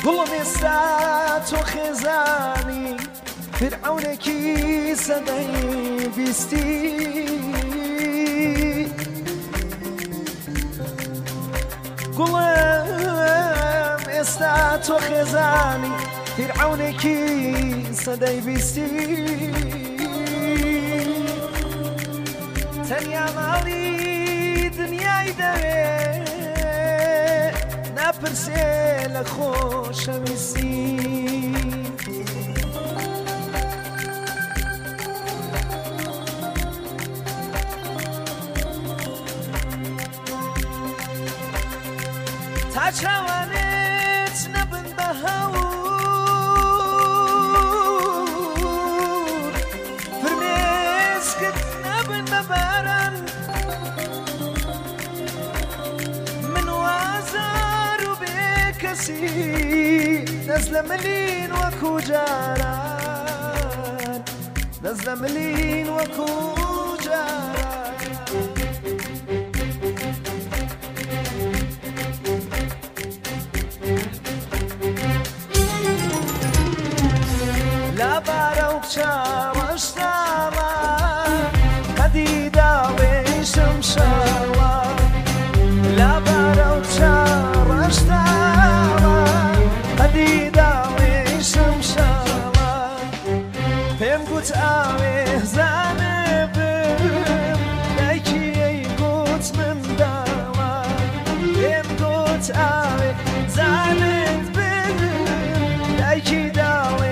گوڵم ئێستا تۆ خێزانی فرعونێکی سەدەی بیستی گوڵم ئێستا تۆ خێزانی فرعونێکی سەدەی بیستی تەنیا ماڵی دنیای دەوێ ناپرسێ لە خۆشەویستی تا چاوانێت نەبن بە هەور فرمێسکت نەبن بە باران من وازار و بێکەسی دەست لە ملین وەکو جاران دەست لە ملین وەکو جاران لابارە و چاوەشتاوە هەدی داڵێشم شاوە لابارە و چاوەشتاوە هەدی داڵێشم شاوە پێم گوت ئاوێزانە بم دایکی ئەی گوت من داوە پێم گوت ئاوێزانت بم دایکی داڵێ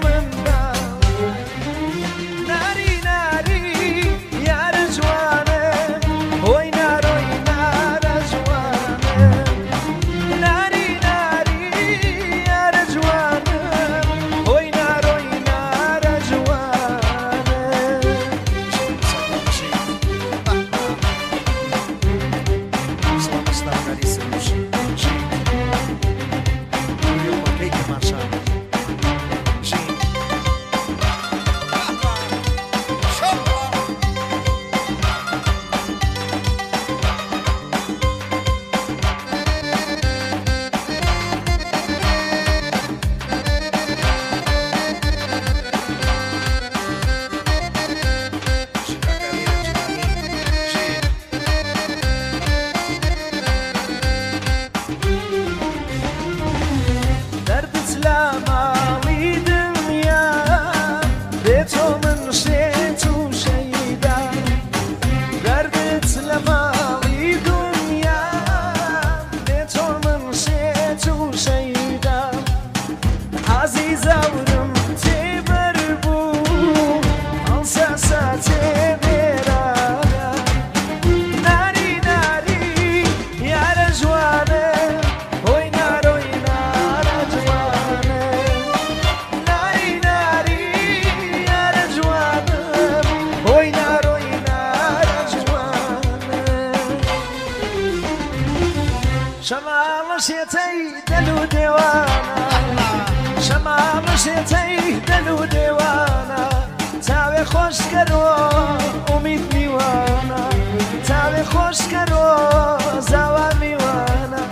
شێتەی دەل و دێوانە شەما بەشێتەی دەل و دێوانە تاوێ خۆشکەرۆ ئومید میوانە تاوێ خۆشکەرۆ زاوار میوانە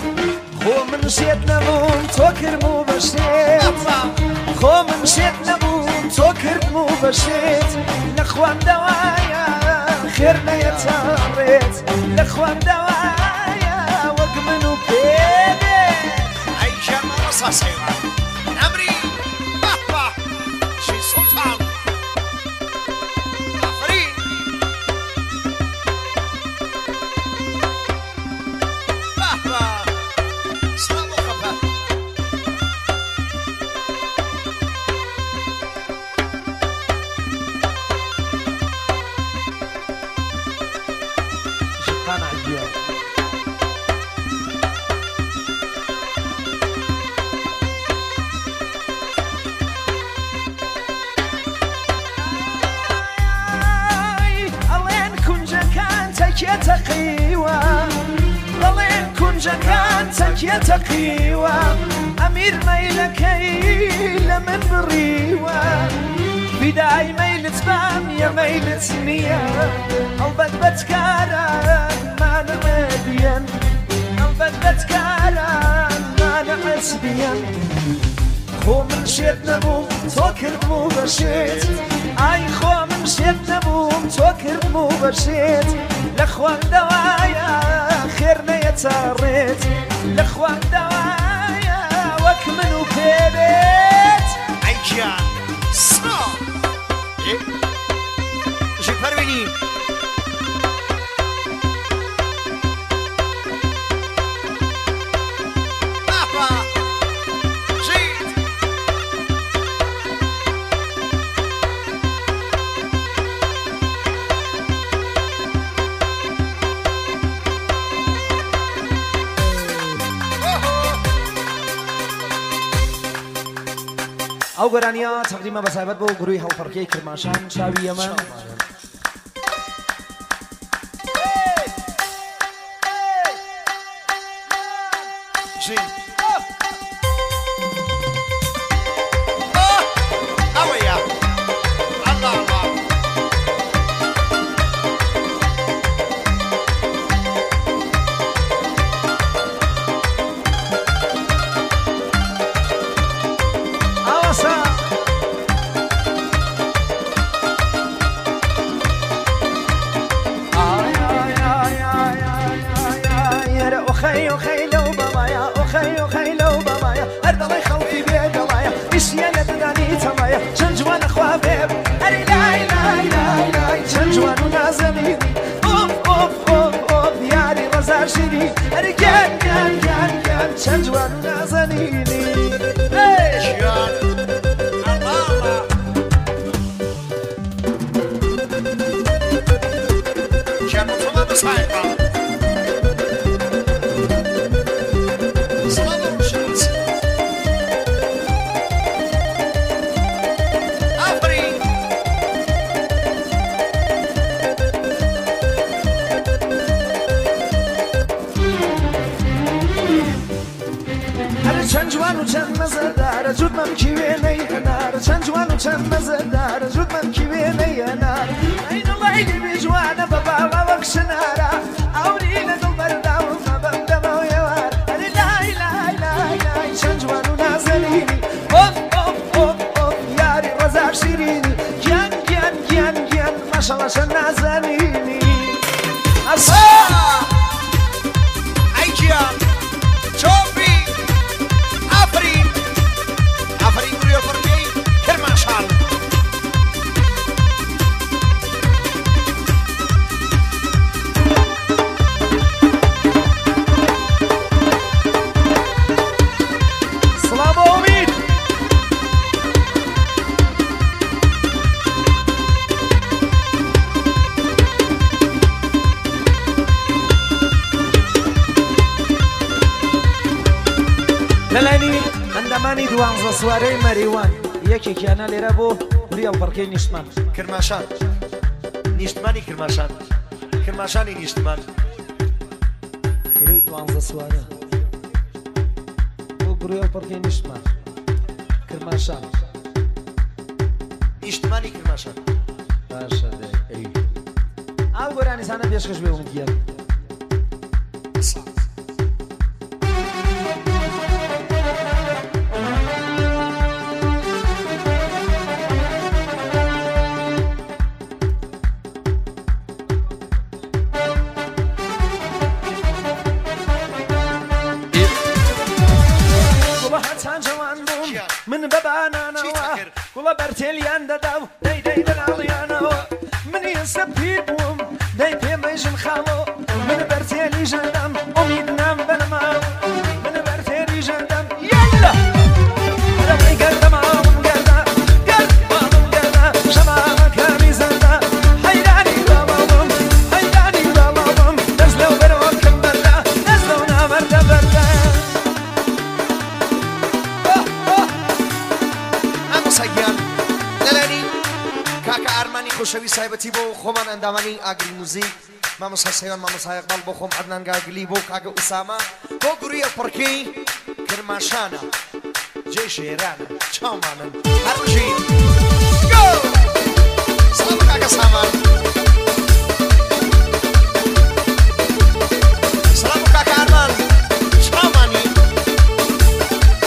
خۆ من شێت نەبووم تۆ کردم و بەشێت خۆ من شێت نەبووم تۆ کردم و بەشێت لە خواندەوایە خێر نەیەتاڕێت لە خواندەوایە وەک من و پێبێ ئەی ژەرمە ڕەساسەیوان نەمری بەپە شی سوڵتان ئافرین بەپە سڵام و خەپە شقان عجیب تقيوة ضلين كنجكان تكيا تقيوة أمير ميلكي لمن بريوة بداي ميلة بام يا ميلة نية البت بتكارا ما نمدين البت بتكارا ما نمدين سبيان خو من شێت نەبووم تۆ کردم و بەشێت ئای خۆ من شێت نەبووم تۆ کردم و بەشێت لە خواردەوایە خێر نەیە چاڕێت لە خواردەوایە وەک من و پێبێت ئەی گیان سا ژی پەروینی ئەو گۆرانیە تەقدیمە بەسایبەت بۆ گروهی هەڵفەرکێی کرماشان چاوی ئەمە ئەوەیە ئەڵڵا چەند جوان و نازەنینی گیان ئەڵڵا گیان مۆتۆمە بەسایەتە چەند جوان و چەند مەزەدارە جوودمەمکی وێنەی هەنارە چەند جوان و چەند مەزەدارە جوودمەمکی وێنەی هەنارە ئەی دڵی لێبێ جوانە بە باڵا وەک شنارە ئەوری لە دڵ بەرداوم مەبەم دەمەوە ێوار ئەرێ لای لای لای لای چەند جوان و نازەنینی ئۆف ئۆف ئۆف ئۆف یاری ڕەزار شیرینی گیان گیان گیان گیان ماشەڵڵا چەند نازەنینی ئەسا ئەی گیان چۆپی ئافرین ئافرین گروهی هەڵفەرکێی کرماشان سڵام بۆ ئومید لەلانی ئەندامانی دوانزە سوارەی مەریوان یەکێکیانە لێرە بۆ گروهی هەڵفەرکێی نیشتمان کرماشان نیشتمانی کرماشان کرماشانی نیشتمان گروهی دوانزە سوارە بۆ گروهی هەڵفەرکێی نیشتمان کرماشان نیشتمانی کرماشان باشە دەی ئەو گۆرانیزانە پێشکەش بێ ئومگیان من بەبانانەوە گوڵە بەرتێلیان دەدا و دەیدەی دەناڵیانەوە منی ئێستا پیر بووم دەی پێمەژن خاڵۆ من بەرتێلی ژەندەم ئومید نام بەنەماوە من بەرتێلی ژەندەم یەلە دەڵی گەردەماوم گەردە گەردماوم گەردە شەمامەکانی زەندە حەیرانی باڵاوم حەیرانی باڵاوم دەست لەو بەرەوە کەم بەردە دەست لەو نامەردە بەردە سەگیان لەلانی کاکە ئارمانی خۆشەوی سایبەتی بۆ خۆمان ئەندامانی ئاگری موزیک مامۆستا سەیوان مامۆستا ئەقبال بۆ خۆم عەدنان گاگلی بۆ کاکە ئوسامە بۆ گروهی هەڵفەرکێی کرماشانە جێ شێرانە چاومانن هەروژین گۆ سەڵام کاکە سامان سەڵام کاکە ئارمان چاومانی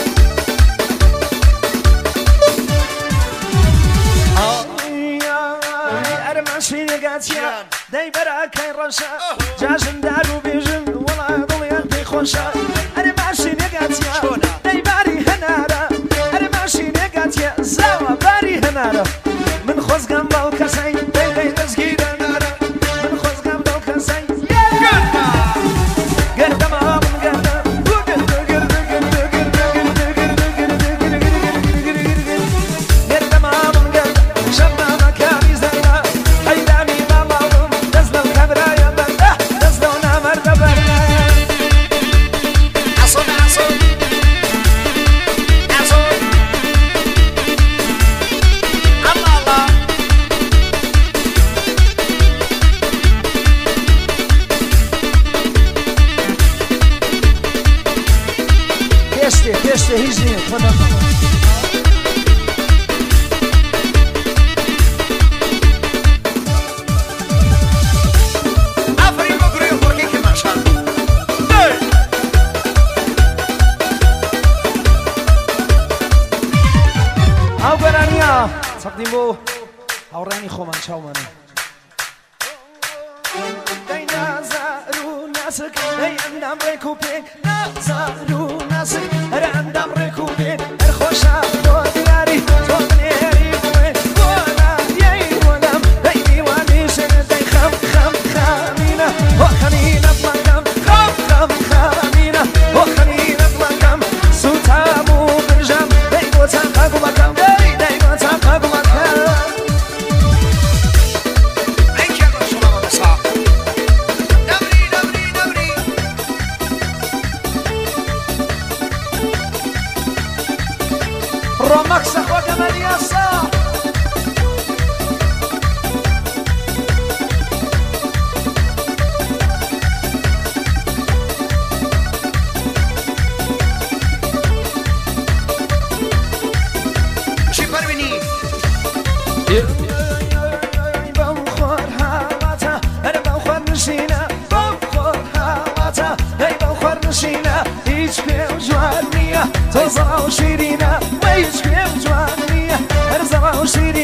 نەگاتیە دەی بەراکەی ڕەشە جاژن دار و بێژن وەڵا دڵیان پێی خۆشە ئەرێ ماشی نێگاتیە دەی باری هەنارە ئەرێ ماشی نێگاتیە زاوە باری هەنارە من خۆزگەم باو کەسەی دەی دەستگیرە نارە من خۆزگەم باو کەسەی گەردەمە من گەردە Este هیچ نیست خدا آفرین با گروه برگی که ماشال ئەو بەرانیا چەقدیم بۆ هاوڕانی خۆمان چاومانە دەی نازار و ناسک دەی ئەندام ڕێک و پێک نازار و ناسک هەر ئەندام ڕێک و پێک هەر خۆشە تۆ دیاری تۆ منێری بوێ بۆ نایەی بۆلام دەی دیوانیشن دەی خەم خەمینە بۆ خەمینەت مەکەم خەم خەمینە بۆ خەمینەت مەکەم سوتام و برژەم دەی بۆ چەند قەگو مەکەم دەی بۆ چەند قەگو مەکەم Romax juega Mariasa. چی پروینی؟ بخور هواتا هر بخور نشینه بخور هواتا هی بخور نشینه هیچ پیم جوان نیه تو زرا و شیرینه هیچ پیم جوان نیه هر زرا و شیرینه